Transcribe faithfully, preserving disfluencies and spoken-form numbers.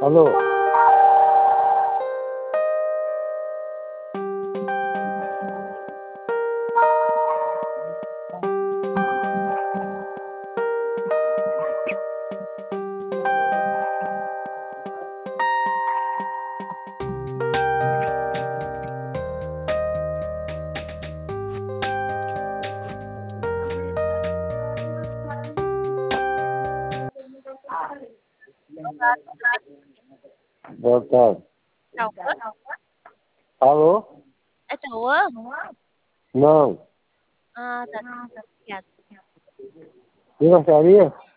Alô? Boa tarde. Chào ớt, Alô? à, chào ớt. Não. À, thật, dạ, Você gostaria?